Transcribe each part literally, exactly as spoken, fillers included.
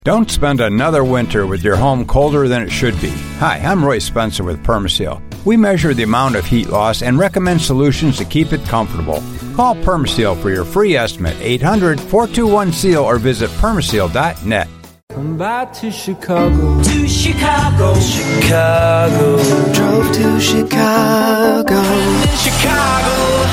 Don't spend another winter with your home colder than it should be. Hi, I'm Roy Spencer with Permaseal. We measure the amount of heat loss and recommend solutions to keep it comfortable. Call Permaseal for your free estimate, eight hundred, four two one, SEAL, or visit permaseal dot net. Come back to Chicago, to Chicago, Chicago. Drove to Chicago, Chicago,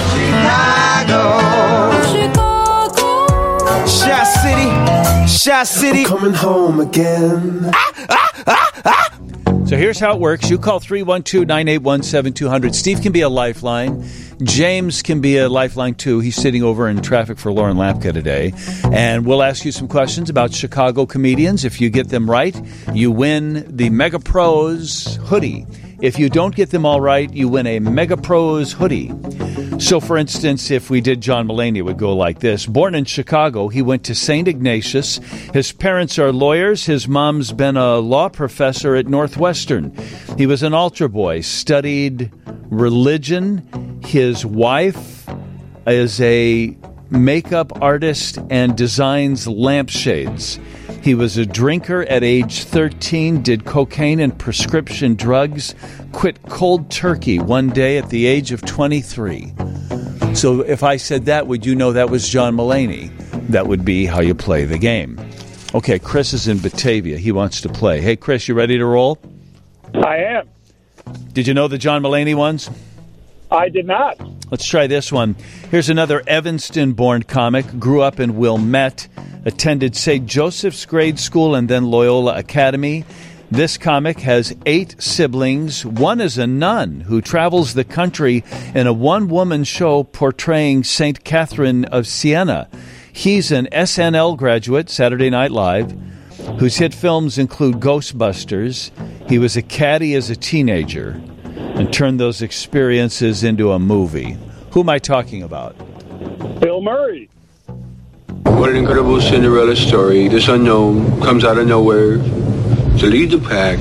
Chicago, Chicago. Shot City, Shot City. I'm coming home again. Ah, ah, ah, ah. So here's how it works. You call three one two, nine eight one, seven two zero zero. Steve can be a lifeline. James can be a lifeline, too. He's sitting over in traffic for Lauren Lapka today. And we'll ask you some questions about Chicago comedians. If you get them right, you win the Mega Pros hoodie. If you don't get them all right, you win a Mega Pros hoodie. So, for instance, if we did John Mulaney, it would go like this. Born in Chicago, he went to Saint Ignatius. His parents are lawyers. His mom's been a law professor at Northwestern. He was an altar boy, studied religion. His wife is a makeup artist and designs lampshades. He was a drinker at age thirteen, did cocaine and prescription drugs, quit cold turkey one day at the age of twenty-three. So if I said that, would you know that was John Mulaney? That would be how you play the game. Okay, Chris is in Batavia. He wants to play. Hey, Chris, you ready to roll? I am. Did you know the John Mulaney ones? I did not. Let's try this one. Here's another Evanston-born comic, grew up in Wilmette, attended Saint Joseph's Grade School and then Loyola Academy. This comic has eight siblings. One is a nun who travels the country in a one-woman show portraying Saint Catherine of Siena. He's an S N L graduate, Saturday Night Live, whose hit films include Ghostbusters. He was a caddy as a teenager and turned those experiences into a movie. Who am I talking about? Bill Murray. What an incredible Cinderella story. This unknown comes out of nowhere to lead the pack.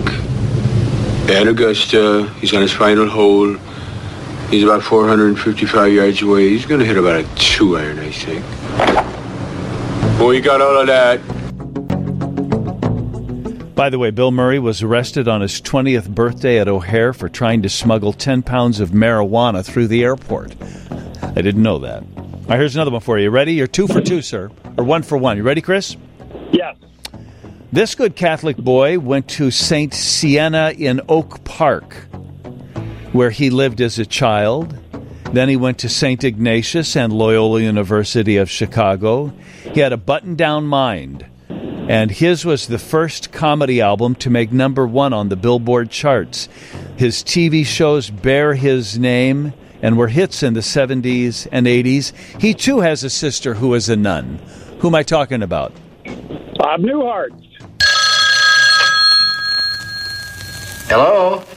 At Augusta, he's on his final hole. He's about four hundred fifty-five yards away. He's going to hit about a two iron, I think. Boy, you got all of that. By the way, Bill Murray was arrested on his twentieth birthday at O'Hare for trying to smuggle ten pounds of marijuana through the airport. I didn't know that. All right, here's another one for you. Ready? You're two for two, sir. Or one for one. You ready, Chris? Yes. This good Catholic boy went to Saint Siena in Oak Park, where he lived as a child. Then he went to Saint Ignatius and Loyola University of Chicago. He had a button-down mind, and his was the first comedy album to make number one on the Billboard charts. His T V shows bear his name and were hits in the seventies and eighties. He, too, has a sister who is a nun. Who am I talking about? Bob Newhart. Hello?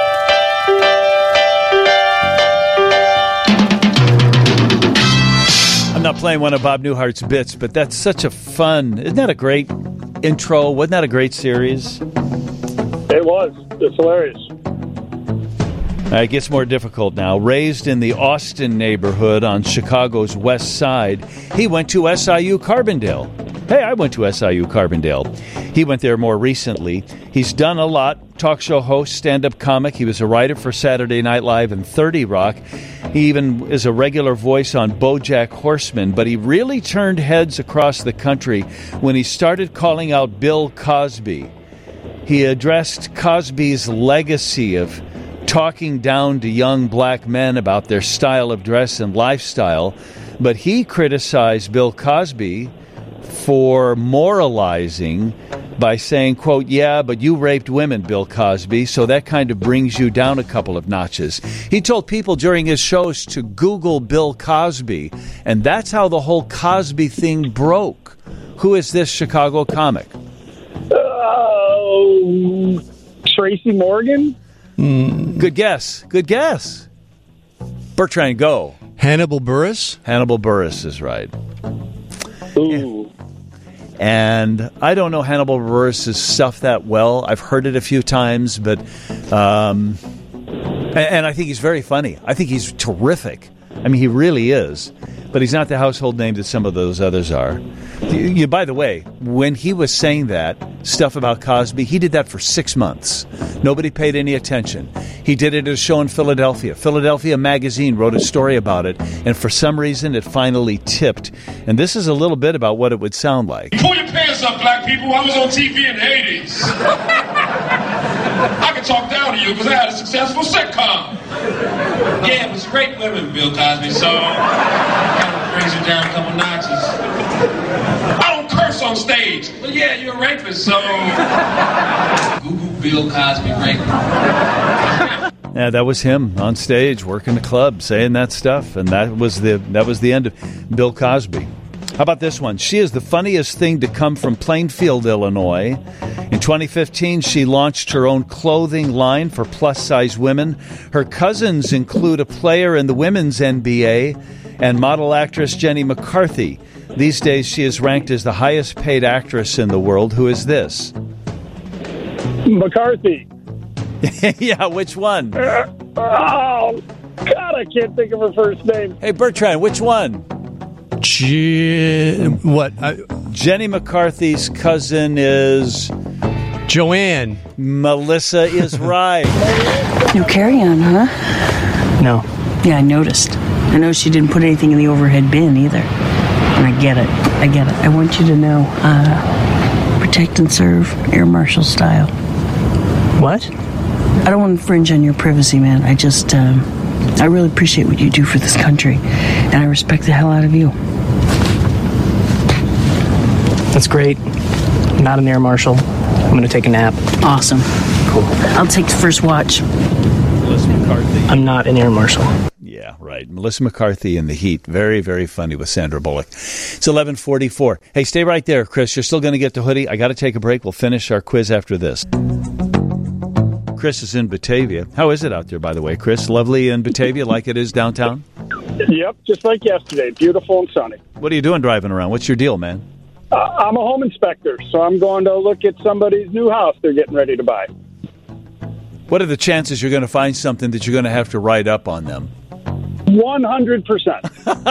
I'm not playing one of Bob Newhart's bits, but that's such a fun... Isn't that a great intro? Wasn't that a great series? It was. It's hilarious. It gets more difficult now. Raised in the Austin neighborhood on Chicago's west side, he went to S I U Carbondale. Hey, I went to S I U Carbondale. He went there more recently. He's done a lot. Talk show host, stand-up comic. He was a writer for Saturday Night Live and thirty Rock. He even is a regular voice on BoJack Horseman. But he really turned heads across the country when he started calling out Bill Cosby. He addressed Cosby's legacy of talking down to young black men about their style of dress and lifestyle, but he criticized Bill Cosby for moralizing by saying, quote, yeah, but you raped women, Bill Cosby, so that kind of brings you down a couple of notches. He told people during his shows to Google Bill Cosby, and that's how the whole Cosby thing broke. Who is this Chicago comic? Oh, uh, Tracy Morgan? Mm. Good guess. Good guess. Bertrand, go. Hannibal Buress? Hannibal Buress is right. Ooh. And I don't know Hannibal Buress' stuff that well. I've heard it a few times, but um, and, and I think he's very funny. I think he's terrific. I mean, he really is. but he's not the household name that some of those others are. You, you, by the way, when he was saying that stuff about Cosby, he did that for six months. Nobody paid any attention. He did it at a show in Philadelphia. Philadelphia Magazine wrote a story about it, and for some reason it finally tipped. And this is a little bit about what it would sound like. Pull your pants up, black people. I was on T V in the eighties. I can talk down to you because I had a successful sitcom. Yeah, it was great women, Bill Cosby, so kind of brings you down a couple notches. I don't curse on stage, but yeah, you're a rapist, so Google Bill Cosby rapist. Yeah, that was him on stage working the club, saying that stuff, and that was the that was the end of Bill Cosby. How about this one? She is the funniest thing to come from Plainfield, Illinois. In twenty fifteen, she launched her own clothing line for plus-size women. Her cousins include a player in the women's N B A and model actress Jenny McCarthy. These days, she is ranked as the highest-paid actress in the world. Who is this? McCarthy. Yeah, which one? Uh, oh, God, I can't think of her first name. Hey, Bertrand, which one? G- what? I- Jenny McCarthy's cousin is... Joanne. Melissa is right. No carry-on, huh? No. Yeah, I noticed. I know she didn't put anything in the overhead bin either. And I get it. I get it. I want you to know, uh, protect and serve, Air Marshal style. What? I don't want to infringe on your privacy, man. I just, um, I really appreciate what you do for this country. And I respect the hell out of you. That's great. I'm not an air marshal. I'm going to take a nap. Awesome. Cool. I'll take the first watch. Melissa McCarthy. I'm not an air marshal. Yeah, right. Melissa McCarthy in The Heat. Very, very funny with Sandra Bullock. It's eleven forty-four. Hey, stay right there, Chris. You're still going to get to Hoodie. I got to take a break. We'll finish our quiz after this. Chris is in Batavia. How is it out there, by the way, Chris? Lovely in Batavia like it is downtown? Yep, just like yesterday. Beautiful and sunny. What are you doing driving around? What's your deal, man? Uh, I'm a home inspector, so I'm going to look at somebody's new house they're getting ready to buy. What are the chances you're going to find something that you're going to have to write up on them? one hundred percent.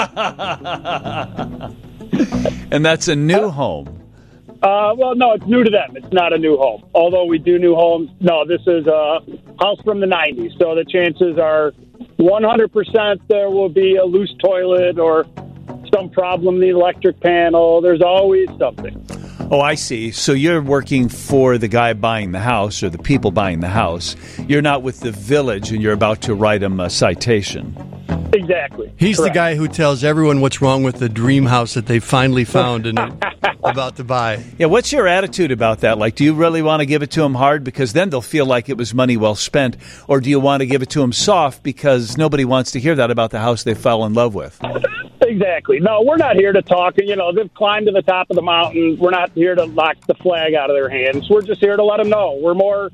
And that's a new home. Uh, well, no, it's new to them. It's not a new home. Although we do new homes. No, this is a house from the nineties. So the chances are one hundred percent there will be a loose toilet or some problem in the electric panel. There's always something. Oh, I see. So you're working for the guy buying the house or the people buying the house. You're not with the village and you're about to write them a citation. Exactly. He's Correct. the guy who tells everyone what's wrong with the dream house that they finally found and are about to buy. Yeah, what's your attitude about that? Like, do you really want to give it to them hard because then they'll feel like it was money well spent? Or do you want to give it to them soft because nobody wants to hear that about the house they fell in love with? Exactly. No, we're not here to talk. You know, they've climbed to the top of the mountain. We're not here to knock the flag out of their hands. We're just here to let them know. We're more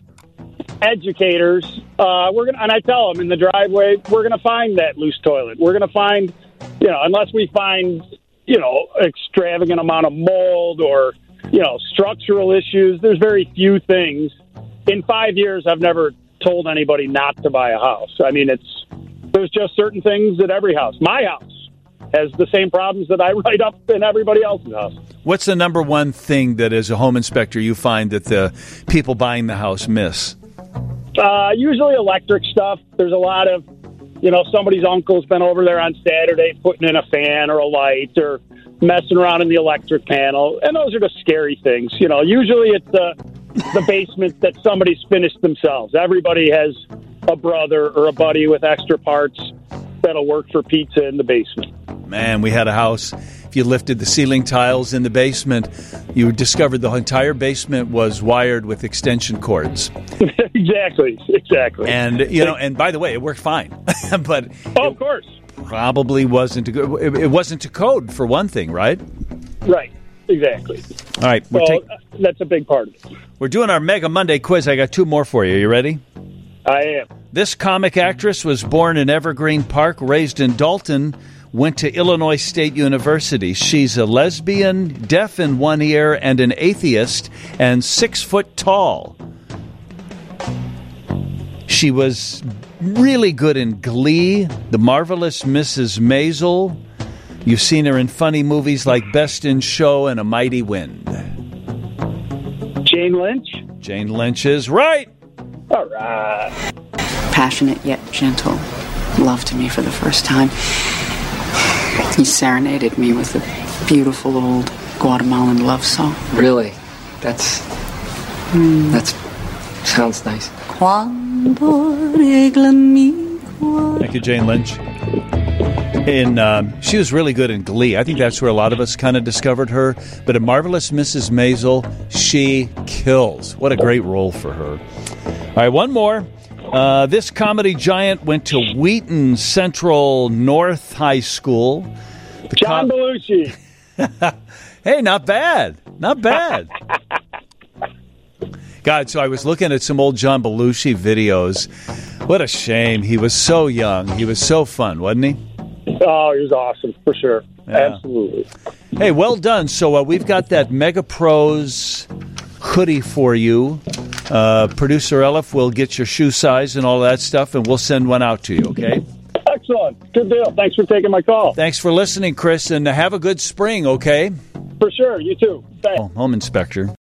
educators. Uh, we're gonna, and I tell them in the driveway, we're going to find that loose toilet. We're going to find, you know, unless we find, you know, extravagant amount of mold or, you know, structural issues. There's very few things. In five years, I've never told anybody not to buy a house. I mean, it's there's just certain things at every house. My house has the same problems that I write up in everybody else's house. What's the number one thing that as a home inspector you find that the people buying the house miss? Uh, usually electric stuff. There's a lot of, you know, somebody's uncle's been over there on Saturday putting in a fan or a light or messing around in the electric panel. And those are the scary things. You know, usually it's the, the basement that somebody's finished themselves. Everybody has a brother or a buddy with extra parts that'll work for pizza in the basement. Man, we had a house. If you lifted the ceiling tiles in the basement, you discovered the entire basement was wired with extension cords. Exactly, exactly. And, you know, and by the way, it worked fine. But oh, of course. Probably wasn't a good, it wasn't to code for one thing, right? Right, exactly. All right. We're so take, that's a big part of it. We're doing our Mega Monday quiz. I got two more for you. You ready? I am. This comic actress was born in Evergreen Park, raised in Dalton, went to Illinois State University. She's a lesbian, deaf in one ear, and an atheist, and six foot tall. She was really good in Glee, The Marvelous Missus Maisel, You've seen her in funny movies like Best in Show and A Mighty Wind. Jane Lynch. Jane Lynch is right. All right. Passionate yet gentle. Love to me for the first time. He serenaded me with a beautiful old Guatemalan love song. Really? That's... Mm. That's... sounds nice. Thank you, Jane Lynch. In, um, she was really good in Glee. I think that's where a lot of us kind of discovered her. But in Marvelous Missus Maisel, she kills. What a great role for her. All right, one more. Uh, this comedy giant went to Wheaton Central North High School. The John com- Belushi. Hey, not bad. Not bad. God, so I was looking at some old John Belushi videos. What a shame. He was so young. He was so fun, wasn't he? Oh, he was awesome, for sure. Yeah. Absolutely. Hey, well done. So uh, we've got that Mega Pros hoodie for you. Uh, Producer Elif will get your shoe size and all that stuff, and we'll send one out to you, okay? Excellent. Good deal. Thanks for taking my call. Thanks for listening, Chris, and have a good spring, okay? For sure. You too. Thanks. Oh, home inspector.